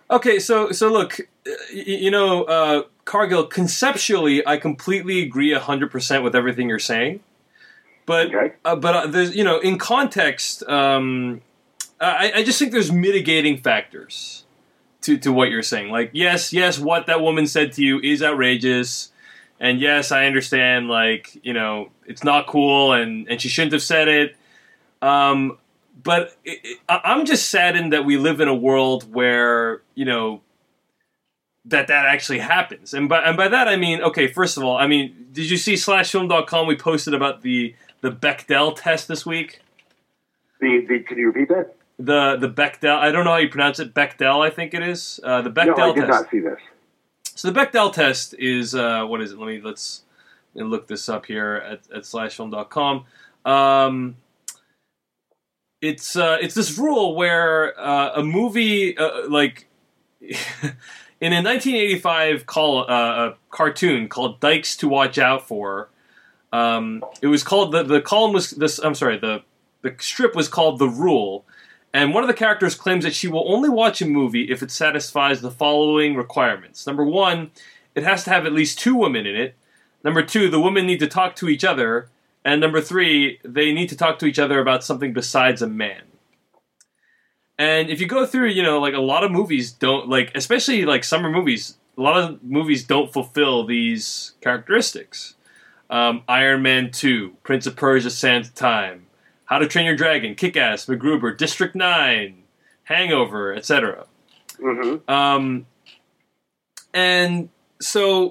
Okay, so look, Cargill, conceptually, I completely agree 100% with everything you're saying. But Okay. There's in context, I just think there's mitigating factors to what you're saying. Like yes, what that woman said to you is outrageous, and yes, I understand. Like it's not cool, and she shouldn't have said it. But I'm just saddened that we live in a world where that actually happens, and by that I mean, okay, first of all, did you see /film.com? We posted about the Bechdel test this week. Can you repeat that? The Bechdel, I don't know how you pronounce it. Bechdel, I think it is. The Bechdel test. No, I did not see this. So the Bechdel test is what is it? Let me look this up here at /film.com. It's this rule where a movie like in a 1985 cartoon called Dykes to Watch Out For. It was called the column was this. I'm sorry. The strip was called The Rule, and one of the characters claims that she will only watch a movie if it satisfies the following requirements. Number one, it has to have at least 2 women in it. Number 2, the women need to talk to each other. And number 3, they need to talk to each other about something besides a man. And if you go through, like a lot of movies don't, like, especially like summer movies, a lot of movies don't fulfill these characteristics. Iron Man 2, Prince of Persia: Sands of Time, How to Train Your Dragon, Kick-Ass, MacGruber, District 9, Hangover, etc. Mm-hmm. And so,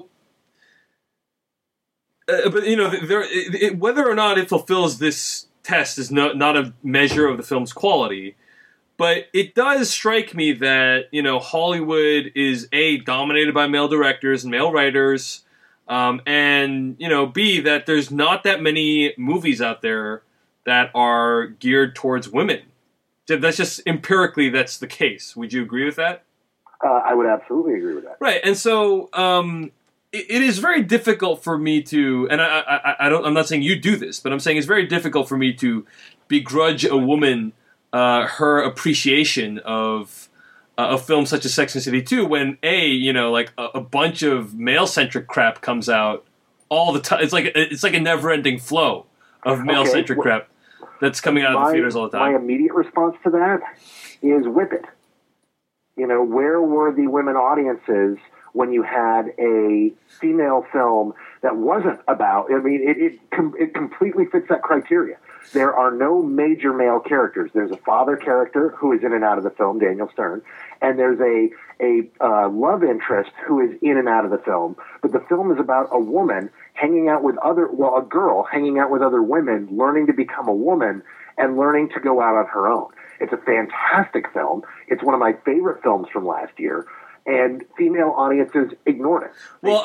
but whether or not it fulfills this test is not a measure of the film's quality. But it does strike me that Hollywood is dominated by male directors and male writers, and B, that there's not that many movies out there that are geared towards women. That's just empirically that's the case. Would you agree with that? I would absolutely agree with that. Right, and so it is very difficult for me to, and I'm not saying you do this, but I'm saying it's very difficult for me to begrudge a woman her appreciation of a film such as Sex and the City 2 when a bunch of male-centric crap comes out all the time. It's like a never-ending flow of male-centric crap that's coming out of the theaters all the time. My immediate response to that is whip it. Where were the women audiences when you had a female film that wasn't about, it completely fits that criteria. There are no major male characters. There's a father character who is in and out of the film, Daniel Stern, and there's a love interest who is in and out of the film. But the film is about a woman hanging out with a girl hanging out with other women, learning to become a woman and learning to go out on her own. It's a fantastic film. It's one of my favorite films from last year. And female audiences ignored it. Well,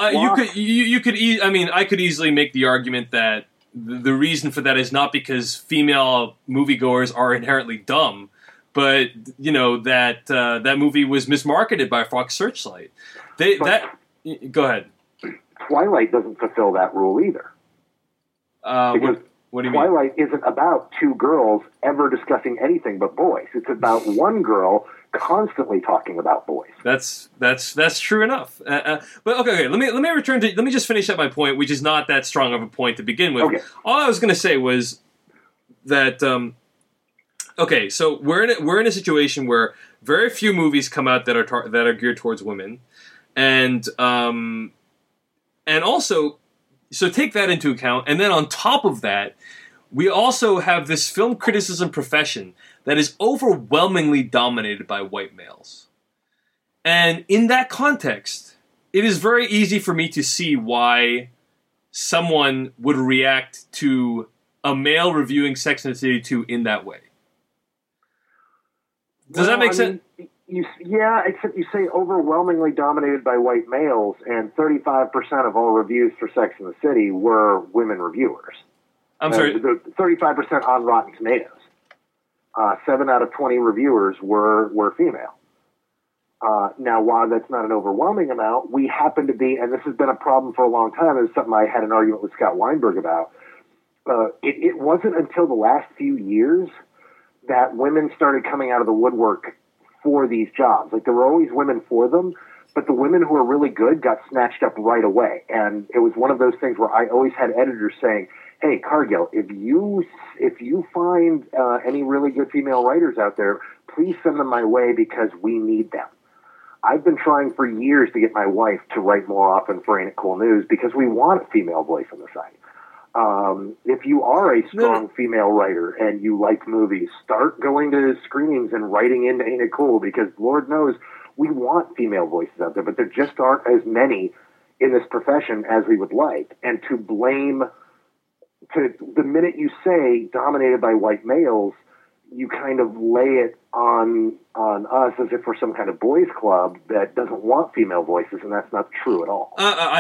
I could easily make the argument that the reason for that is not because female moviegoers are inherently dumb, but that movie was mismarketed by Fox Searchlight. Go ahead. Twilight doesn't fulfill that rule either. What do you mean? Twilight isn't about 2 girls ever discussing anything but boys. It's about one girl constantly talking about boys. That's true enough. But okay. Let me just finish up my point, which is not that strong of a point to begin with. Okay. All I was going to say was that so we're in a situation where very few movies come out that are geared towards women, and also. So take that into account, and then on top of that, we also have this film criticism profession that is overwhelmingly dominated by white males. And in that context, it is very easy for me to see why someone would react to a male reviewing Sex and the City 2 in that way. Does that make sense? Except you say overwhelmingly dominated by white males, and 35% of all reviews for Sex and the City were women reviewers. I'm sorry? 35% on Rotten Tomatoes. 7 out of 20 reviewers were female. Now, while that's not an overwhelming amount, we happen to be, and this has been a problem for a long time, and it's something I had an argument with Scott Weinberg about, it wasn't until the last few years that women started coming out of the woodwork for these jobs. Like, there were always women for them, but the women who were really good got snatched up right away. And it was one of those things where I always had editors saying, hey, Cargill, if you find any really good female writers out there, please send them my way because we need them. I've been trying for years to get my wife to write more often for Ain't It Cool News because we want a female voice on the site. If you are a strong female writer and you like movies, start going to screenings and writing into Ain't It Cool, because Lord knows we want female voices out there, but there just aren't as many in this profession as we would like. And the minute you say dominated by white males, you kind of lay it on us as if we're some kind of boys club that doesn't want female voices, and that's not true at all.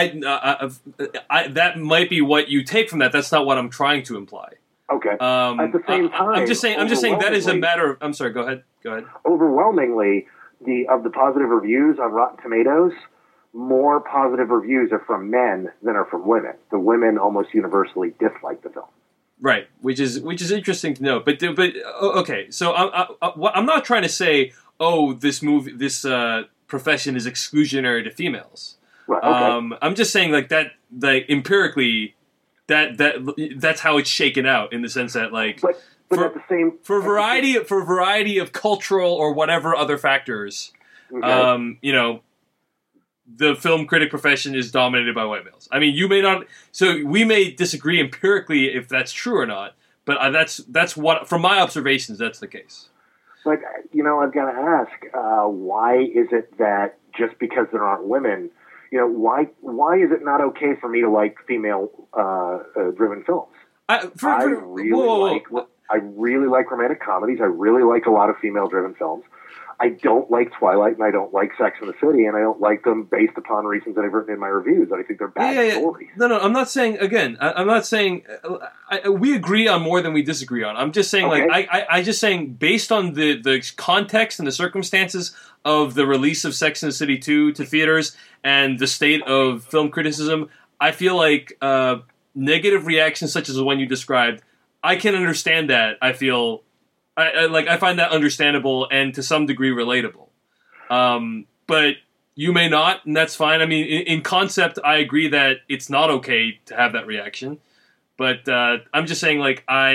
That might be what you take from that. That's not what I'm trying to imply. Okay. At the same time, I'm just saying that is a matter of. I'm sorry. Go ahead. Overwhelmingly, of the positive reviews on Rotten Tomatoes, more positive reviews are from men than are from women. The women almost universally dislike the film. Right, which is interesting to know. But okay, so I'm not trying to say, this profession is exclusionary to females. Right, okay. I'm just saying that empirically, that's how it's shaken out, in the sense that but at the same for a variety of cultural or whatever other factors, okay. The film critic profession is dominated by white males. I mean, you may not. So we may disagree empirically if that's true or not. But that's what, from my observations, that's the case. But I've got to ask, why is it that just because there aren't women, why is it not okay for me to like female driven films? I really like romantic comedies. I really like a lot of female driven films. I don't like Twilight, and I don't like Sex and the City, and I don't like them based upon reasons that I've written in my reviews. I think they're bad stories. No, I'm not saying, again, I'm not saying, we agree on more than we disagree on. I'm just saying, okay. I just saying, based on the context and the circumstances of the release of Sex and the City 2 to theaters and the state of film criticism, I feel like negative reactions such as the one you described, I can understand that. I feel... I find that understandable and to some degree relatable. But you may not, and that's fine. I mean, in concept, I agree that it's not okay to have that reaction. But I'm just saying,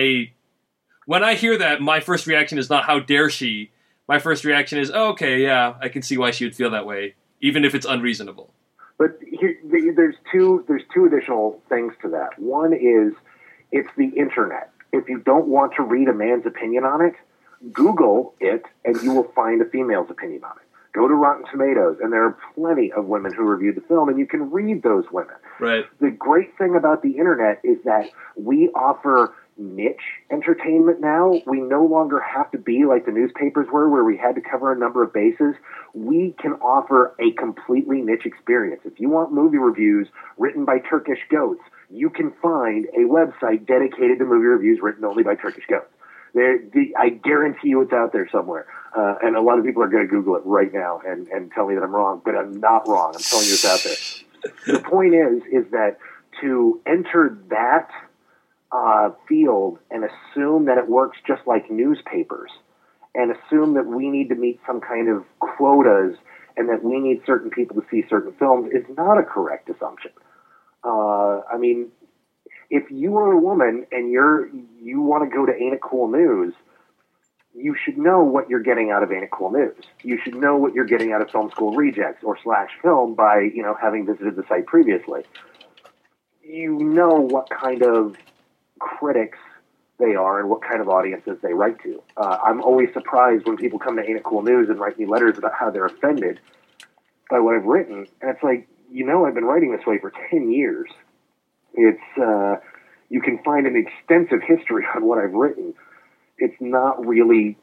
when I hear that, my first reaction is not, how dare she? My first reaction is, oh, okay, yeah, I can see why she would feel that way, even if it's unreasonable. But there's two additional things to that. One is, it's the internet. If you don't want to read a man's opinion on it, Google it, and you will find a female's opinion on it. Go to Rotten Tomatoes, and there are plenty of women who reviewed the film, and you can read those women. Right. The great thing about the internet is that we offer niche entertainment now. We no longer have to be like the newspapers were, where we had to cover a number of bases. We can offer a completely niche experience. If you want movie reviews written by Turkish goats, you can find a website dedicated to movie reviews written only by Turkish goats. I guarantee you it's out there somewhere. And a lot of people are going to Google it right now and tell me that I'm wrong, but I'm not wrong. I'm telling you it's out there. The point is that to enter that field and assume that it works just like newspapers, and assume that we need to meet some kind of quotas and that we need certain people to see certain films is not a correct assumption. I mean, if you are a woman and you want to go to Ain't It Cool News, you should know what you're getting out of Ain't It Cool News. You should know what you're getting out of Film School Rejects or /film by, having visited the site previously. You know what kind of critics they are and what kind of audiences they write to. I'm always surprised when people come to Ain't It Cool News and write me letters about how they're offended by what I've written. And it's like, I've been writing this way for 10 years. It's, you can find an extensive history on what I've written. It's not really,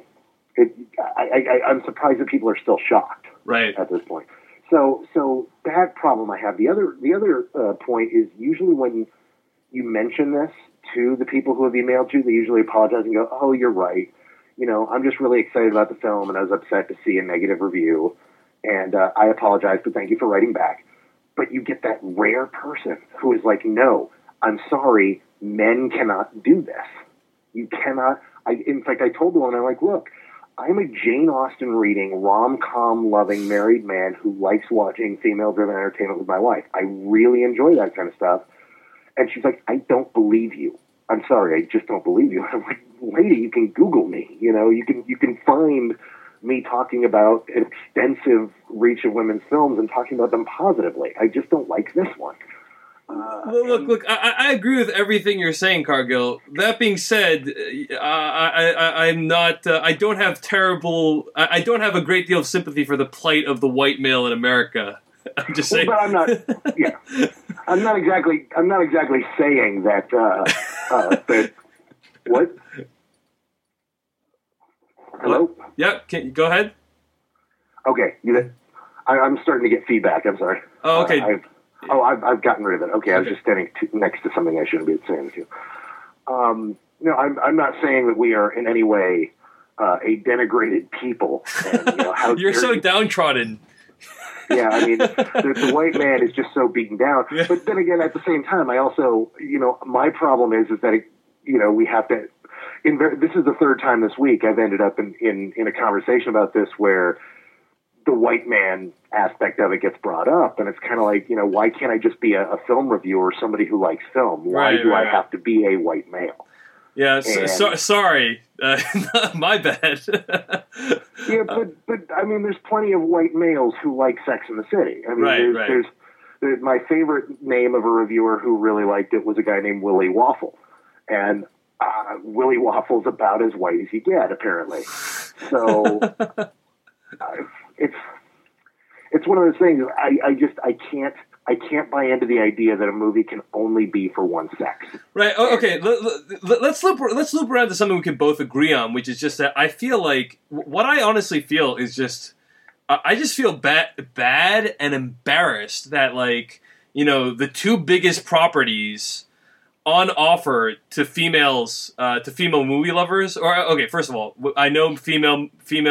I'm surprised that people are still shocked at this point. So that problem I have. The other point is, usually when you mention this to the people who have emailed you, they usually apologize and go, oh, you're right. I'm just really excited about the film and I was upset to see a negative review. And I apologize, but thank you for writing back. But you get that rare person who is like, no, I'm sorry, men cannot do this. You cannot. In fact, I told the woman, I'm like, look, I'm a Jane Austen reading, rom-com loving married man who likes watching female-driven entertainment with my wife. I really enjoy that kind of stuff. And she's like, I don't believe you. I'm sorry, I just don't believe you. I'm like, lady, you can Google me. You know, you can find me talking about an extensive reach of women's films and talking about them positively. I just don't like this one. Look. I agree with everything you're saying, Cargill. That being said, I'm not. I don't have terrible. I don't have a great deal of sympathy for the plight of the white male in America. I'm just saying. But I'm not. Yeah, I'm not exactly saying that. That what? Hello. Yeah. Can you go ahead? Okay. I'm starting to get feedback. I'm sorry. Oh, okay. I've gotten rid of it. Okay, I was just standing next to something I shouldn't be saying to. No, I'm not saying that we are in any way a denigrated people. And, you know, how you're so downtrodden. Yeah, I mean, the white man is just so beaten down. Yeah. But then again, at the same time, I also, you know, my problem is that, you know, we have to. This is the third time this week I've ended up in a conversation about this where the white man aspect of it gets brought up, and it's kind of like, you know, why can't I just be a film reviewer, somebody who likes film? Why do I have to be a white male? Yeah, sorry, my bad. Yeah, but I mean, there's plenty of white males who like Sex and the City. I mean, there's my favorite name of a reviewer who really liked it was a guy named Willie Waffle, and Willie Waffle's about as white as you get, apparently. So it's one of those things. I can't buy into the idea that a movie can only be for one sex. Right. Okay. Let's loop around to something we can both agree on, which is just that I feel like what I honestly feel is just I just feel bad and embarrassed that, like, you know, the two biggest properties on offer to females, to female movie lovers, or okay, first of all, I know female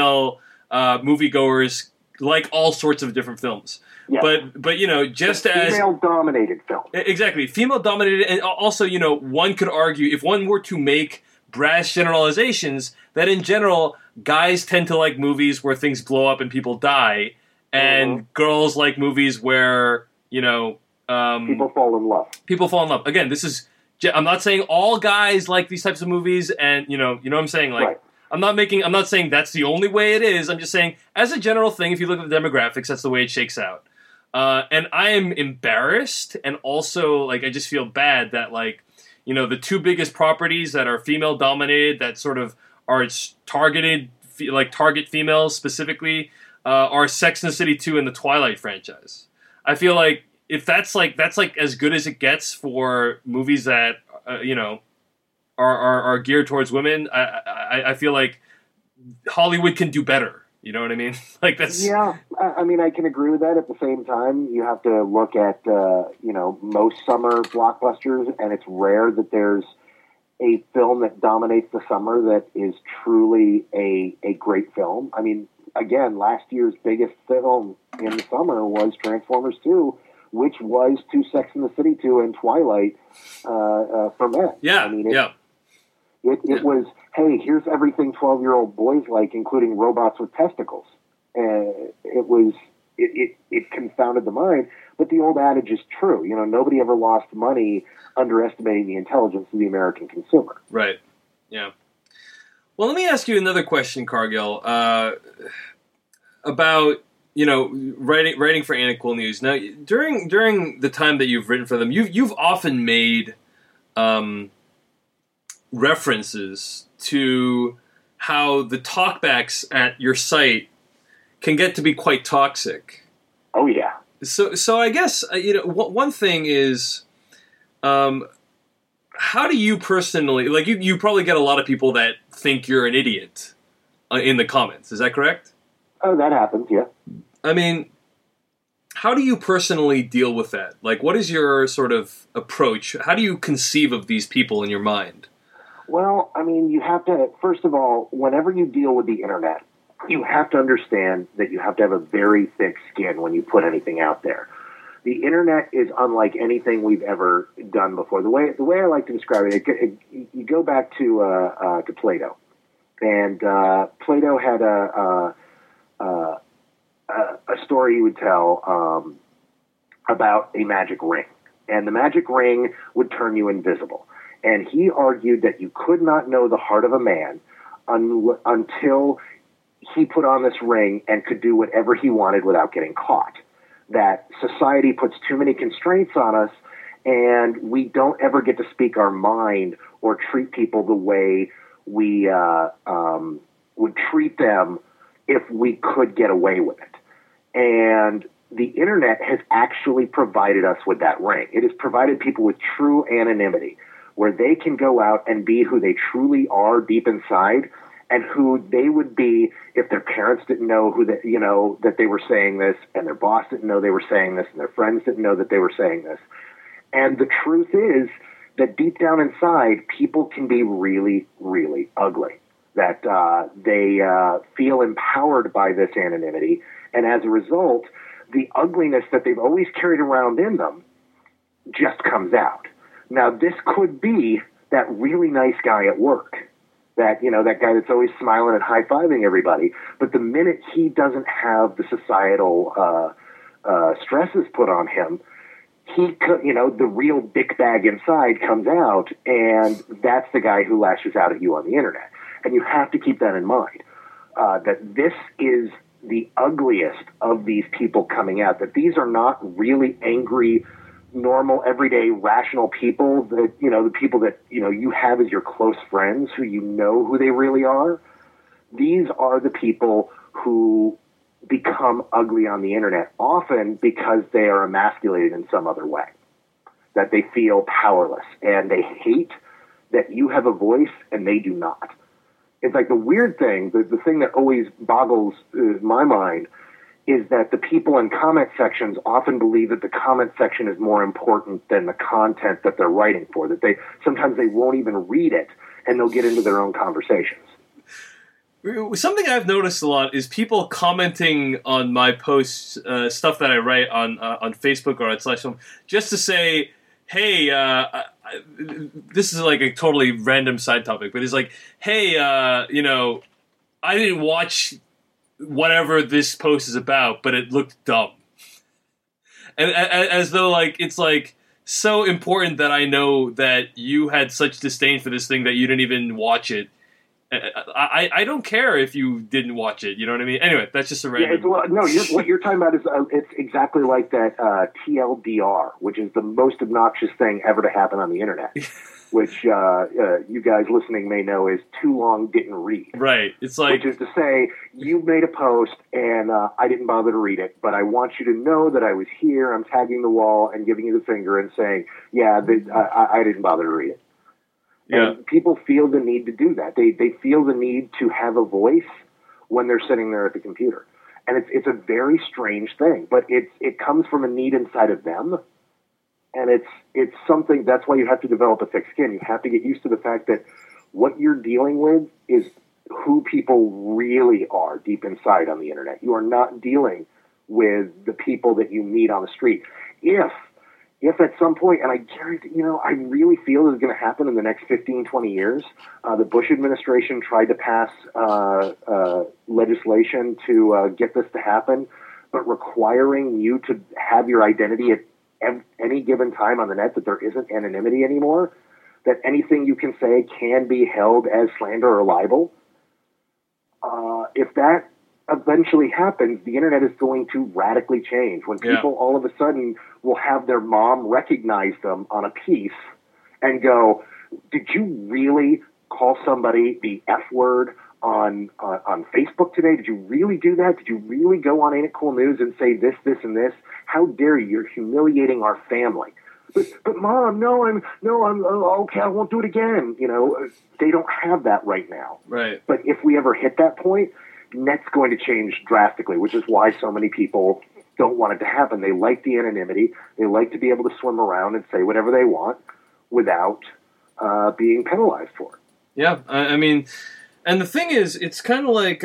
moviegoers like all sorts of different films. Yeah. But you know, just as female-dominated film. Exactly. Female-dominated, and also, you know, one could argue, if one were to make brash generalizations, that in general, guys tend to like movies where things blow up and people die, and girls like movies where, you know... people fall in love. People fall in love. Again, this is... I'm not saying all guys like these types of movies, and, you know what I'm saying? Like, right. I'm not saying that's the only way it is. I'm just saying, as a general thing, if you look at the demographics, that's the way it shakes out. And I am embarrassed, and also, like, I just feel bad that, like, you know, the two biggest properties that are female-dominated, that sort of are targeted, like, target females specifically, are Sex and the City 2 and the Twilight franchise. I feel like if that's as good as it gets for movies that, you know, are geared towards women, I feel like Hollywood can do better. You know what I mean? Like, that's... Yeah, I mean, I can agree with that. At the same time, you have to look at, you know, most summer blockbusters, and it's rare that there's a film that dominates the summer that is truly a great film. I mean, again, last year's biggest film in the summer was Transformers 2, which was to Sex and the City 2 and Twilight for men. Yeah, I mean, It was, hey, here's everything 12-year-old boys like, including robots with testicles. It confounded the mind, but the old adage is true. You know, nobody ever lost money underestimating the intelligence of the American consumer. Right. Yeah. Well, let me ask you another question, Cargill, about, you know, writing for Anacool News. Now, during the time that you've written for them, you've often made references to how the talkbacks at your site can get to be quite toxic. Oh yeah. So I guess, you know, one thing is, how do you personally, like, you probably get a lot of people that think you're an idiot in the comments. Is that correct? Oh, that happens. Yeah. I mean, how do you personally deal with that? Like, what is your sort of approach? How do you conceive of these people in your mind? Well, I mean, you have to, first of all, whenever you deal with the internet, you have to understand that you have to have a very thick skin when you put anything out there. The internet is unlike anything we've ever done before. The way I like to describe it, you go back to Plato. And Plato had a story he would tell about a magic ring. And the magic ring would turn you invisible. And he argued that you could not know the heart of a man until he put on this ring and could do whatever he wanted without getting caught. That society puts too many constraints on us, and we don't ever get to speak our mind or treat people the way we would treat them if we could get away with it. And the internet has actually provided us with that ring. It has provided people with true anonymity, where they can go out and be who they truly are deep inside, and who they would be if their parents didn't know that they were saying this, and their boss didn't know they were saying this, and their friends didn't know that they were saying this. And the truth is that deep down inside, people can be really, really ugly. That they feel empowered by this anonymity, and as a result, the ugliness that they've always carried around in them just comes out. Now, this could be that really nice guy at work, that guy that's always smiling and high-fiving everybody. But the minute he doesn't have the societal stresses put on him, the real dick bag inside comes out, and that's the guy who lashes out at you on the internet. And you have to keep that in mind, that this is the ugliest of these people coming out, that these are not really angry, normal, everyday, rational people, that, the people that, you have as your close friends, who you know who they really are. These are the people who become ugly on the internet, often because they are emasculated in some other way, that they feel powerless, and they hate that you have a voice and they do not. It's like the weird thing, the thing that always boggles my mind, is that the people in comment sections often believe that the comment section is more important than the content that they're writing for, that sometimes they won't even read it, and they'll get into their own conversations. Something I've noticed a lot is people commenting on my posts, stuff that I write on Facebook or on /home, just to say, hey, this is like a totally random side topic, but it's like, hey, I didn't watch whatever this post is about, but it looked dumb. And as though it's so important that I know that you had such disdain for this thing that you didn't even watch it. I don't care if you didn't watch it. You know what I mean? Anyway, that's just a random... what you're talking about is it's exactly like that TLDR, which is the most obnoxious thing ever to happen on the internet, which you guys listening may know is too long, didn't read. Right. It's like... Which is to say, you made a post and I didn't bother to read it, but I want you to know that I was here, I'm tagging the wall and giving you the finger and saying, yeah, I didn't bother to read it. Yeah. And people feel the need to do that. They feel the need to have a voice when they're sitting there at the computer. And it's a very strange thing, but it comes from a need inside of them. And it's something, that's why you have to develop a thick skin. You have to get used to the fact that what you're dealing with is who people really are deep inside on the internet. You are not dealing with the people that you meet on the street. If at some point, and I guarantee, I really feel this is going to happen in the next 15, 20 years, the Bush administration tried to pass legislation to get this to happen, but requiring you to have your identity at any given time on the net, that there isn't anonymity anymore, that anything you can say can be held as slander or libel. If that eventually happens, the internet is going to radically change. When people all of a sudden will have their mom recognize them on a piece and go, did you really call somebody the F word on Facebook today? Did you really do that? Did you really go on Ain't It Cool News and say this, this, and this? How dare you? You're humiliating our family. But Mom, I'm okay, I won't do it again. They don't have that right now. Right. But if we ever hit that point, net's going to change drastically, which is why so many people don't want it to happen. They like the anonymity. They like to be able to swim around and say whatever they want without being penalized for it. Yeah, I mean, and the thing is, it's kind of like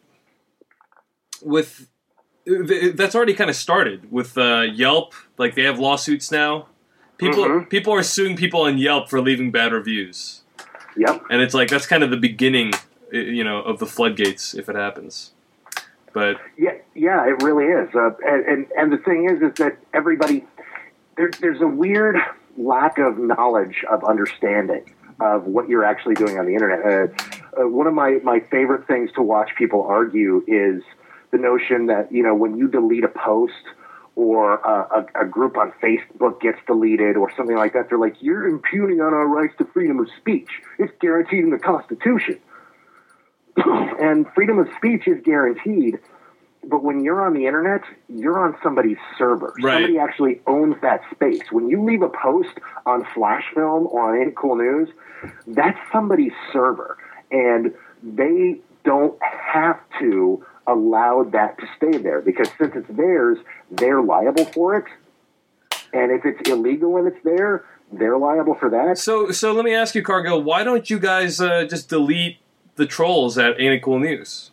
that's already kind of started with Yelp. Like, they have lawsuits now. People are suing people on Yelp for leaving bad reviews. Yep. And it's like, that's kind of the beginning of the floodgates if it happens. But yeah, it really is. And the thing is that everybody there's a weird lack of knowledge of understanding of what you're actually doing on the internet. One of my favorite things to watch people argue is the notion that, when you delete a post or a group on Facebook gets deleted or something like that, they're like, you're impugning on our rights to freedom of speech. It's guaranteed in the Constitution. And freedom of speech is guaranteed. But when you're on the internet, you're on somebody's server. Right. Somebody actually owns that space. When you leave a post on Flash Film or on Ain't It Cool News, that's somebody's server. And they don't have to allow that to stay there, because since it's theirs, they're liable for it. And if it's illegal and it's there, they're liable for that. So let me ask you, Cargill, why don't you guys just delete the trolls at Ain't It Cool News?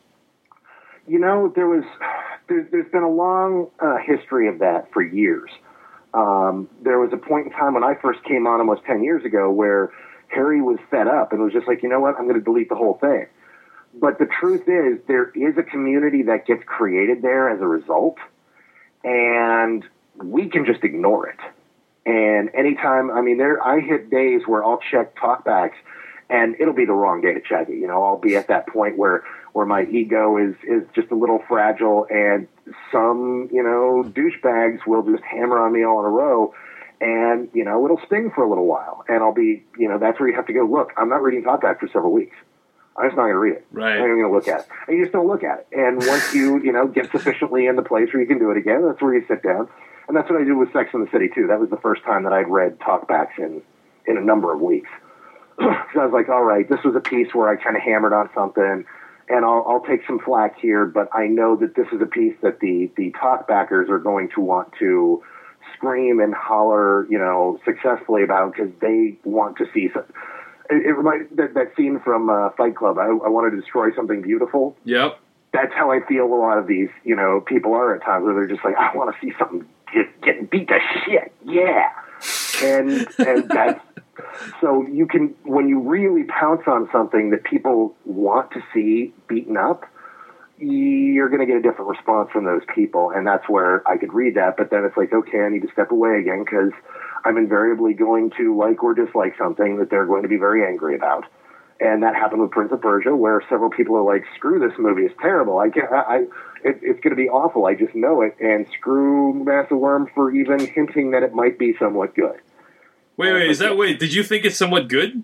There's been a long history of that for years. There was a point in time when I first came on almost 10 years ago where Harry was fed up and was just like, you know what, I'm going to delete the whole thing. But the truth is, there is a community that gets created there as a result, and we can just ignore it. And anytime, I hit days where I'll check talkbacks, and it'll be the wrong day to check it. I'll be at that point where my ego is just a little fragile, and some, douchebags will just hammer on me all in a row, and, it'll sting for a little while. And I'll be, that's where you have to go, look, I'm not reading talkback for several weeks. I'm just not going to read it. Right. I'm not going to look at it. And you just don't look at it. And once you, get sufficiently in the place where you can do it again, that's where you sit down. And that's what I did with Sex and the City, too. That was the first time that I'd read talkbacks in a number of weeks. So I was like, all right, this was a piece where I kind of hammered on something, and I'll take some flack here, but I know that this is a piece that the talkbackers are going to want to scream and holler, successfully about, because they want to see something. It reminds that scene from Fight Club. I wanted to destroy something beautiful. Yep. That's how I feel a lot of these, people are at times, where they're just like, I want to see something getting beat to shit. Yeah. And that's, so you can, when you really pounce on something that people want to see beaten up, you're going to get a different response from those people. And that's where I could read that. But then it's like, okay, I need to step away again, because I'm invariably going to like or dislike something that they're going to be very angry about. And that happened with Prince of Persia, where several people are like, screw this movie, it's terrible. It's going to be awful. I just know it. And screw Massive Worm for even hinting that it might be somewhat good. Wait, did you think it's somewhat good?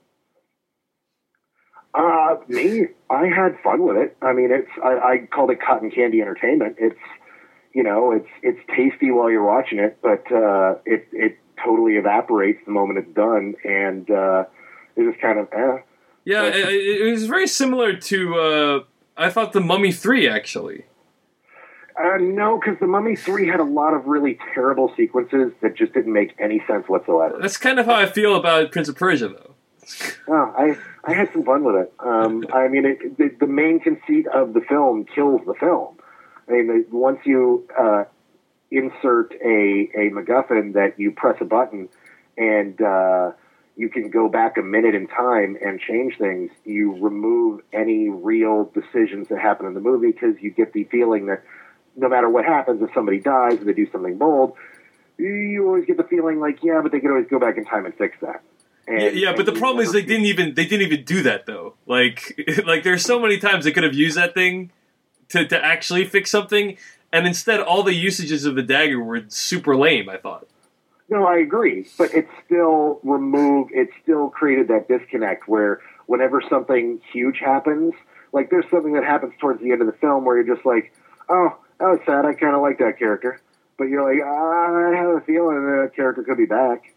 Me, I had fun with it. I called it cotton candy entertainment. It's, it's tasty while you're watching it, but it totally evaporates the moment it's done, and it's just kind of Yeah, it was very similar to I thought The Mummy 3, actually. No, because The Mummy 3 had a lot of really terrible sequences that just didn't make any sense whatsoever. That's kind of how I feel about Prince of Persia, though. I had some fun with it. The main conceit of the film kills the film. Once you insert a MacGuffin that you press a button and you can go back a minute in time and change things, you remove any real decisions that happen in the movie, because you get the feeling that no matter what happens, if somebody dies or they do something bold, you always get the feeling like, yeah, but they could always go back in time and fix that. But the problem is they didn't even do that, though. Like there's so many times they could have used that thing to actually fix something, and instead all the usages of the dagger were super lame, I thought. No, I agree, but it still created that disconnect where whenever something huge happens, like there's something that happens towards the end of the film where you're just like, oh, that was sad, I kind of like that character. But you're like, I have a feeling that character could be back.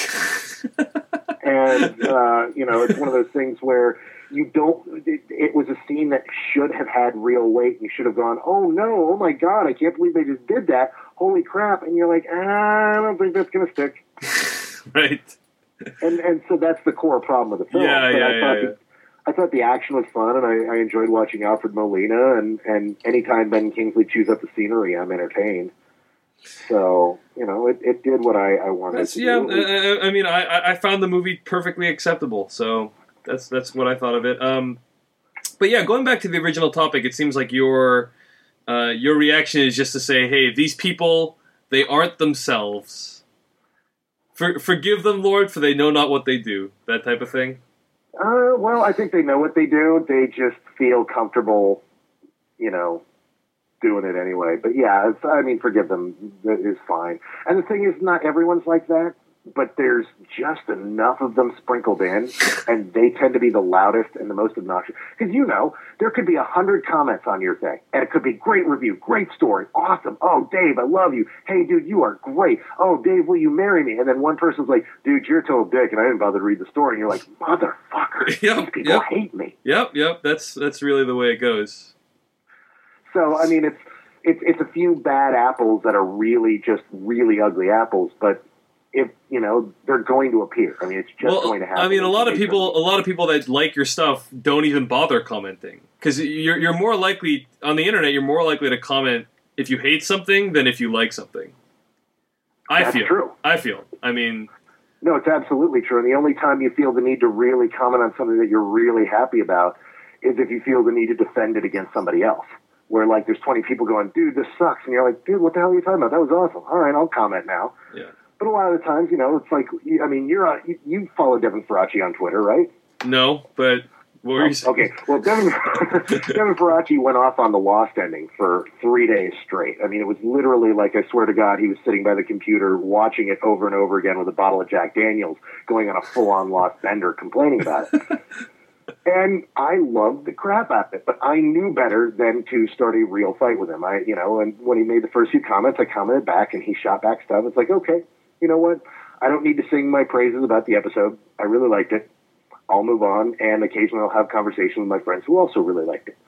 And, it's one of those things where it was a scene that should have had real weight. You should have gone, oh no, oh my God, I can't believe they just did that. Holy crap. And you're like, I don't think that's going to stick. Right. And so that's the core problem of the film. I thought the action was fun, and I enjoyed watching Alfred Molina, and anytime Ben Kingsley chews up the scenery, I'm entertained. So, it did what I wanted to do. I found the movie perfectly acceptable, so that's what I thought of it. But yeah, going back to the original topic, it seems like your reaction is just to say, hey, these people, they aren't themselves. Forgive them, Lord, for they know not what they do. That type of thing. Well, I think they know what they do. They just feel comfortable, doing it anyway. But yeah, forgive them is fine. And the thing is, not everyone's like that, but there's just enough of them sprinkled in, and they tend to be the loudest and the most obnoxious. Because there could be 100 comments on your thing, and it could be great review, great story, awesome. Oh, Dave, I love you. Hey, dude, you are great. Oh, Dave, will you marry me? And then one person's like, dude, you're a total dick, and I didn't bother to read the story. And you're like, motherfucker, these people hate me. Yep. That's really the way it goes. So, it's a few bad apples that are really just really ugly apples, but if they're going to appear. It's just going to happen. A lot of people that like your stuff don't even bother commenting, because you're more likely on the internet. You're more likely to comment if you hate something than if you like something. That's true. I feel. No, it's absolutely true. And the only time you feel the need to really comment on something that you're really happy about is if you feel the need to defend it against somebody else. Where there's 20 people going, dude, this sucks, and you're like, dude, what the hell are you talking about? That was awesome. All right, I'll comment now. Yeah. But a lot of the times, it's like, you follow Devin Faraci on Twitter, right? No, but what were you saying? Okay, well, Devin Faraci went off on the Lost ending for 3 days straight. It was literally like, I swear to God, he was sitting by the computer watching it over and over again with a bottle of Jack Daniels, going on a full-on Lost bender, complaining about it. And I loved the crap out of it, but I knew better than to start a real fight with him. And when he made the first few comments, I commented back, and he shot back stuff. It's like, okay, you know what? I don't need to sing my praises about the episode. I really liked it. I'll move on, and occasionally I'll have conversations with my friends who also really liked it.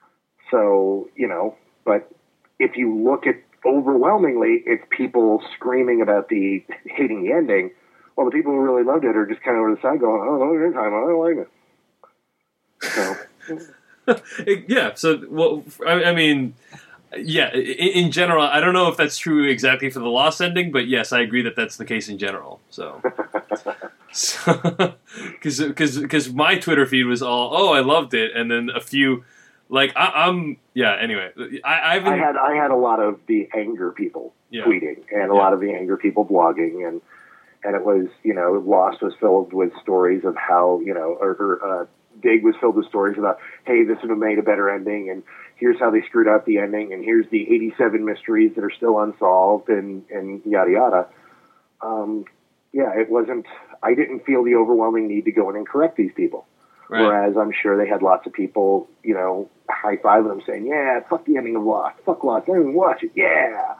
So, but if you look at overwhelmingly, it's people screaming about hating the ending. Well, the people who really loved it are just kind of over the side going, oh, no, your time, I don't like it. So. Yeah. So, well, yeah. In general, I don't know if that's true exactly for the Lost ending, but yes, I agree that that's the case in general. So, because my Twitter feed was all, oh, I loved it, and then a few, yeah. Anyway, I had a lot of the anger people tweeting, and a lot of the anger people blogging, and it was Lost was filled with stories of how Dig was filled with stories about, hey, this would have made a better ending, and here's how they screwed up the ending, and here's the 87 mysteries that are still unsolved, and yada yada. It wasn't. I didn't feel the overwhelming need to go in and correct these people. Right. Whereas I'm sure they had lots of people, high-fiving them saying, yeah, fuck the ending of Lost. Fuck Lost. I didn't even watch it. Yeah.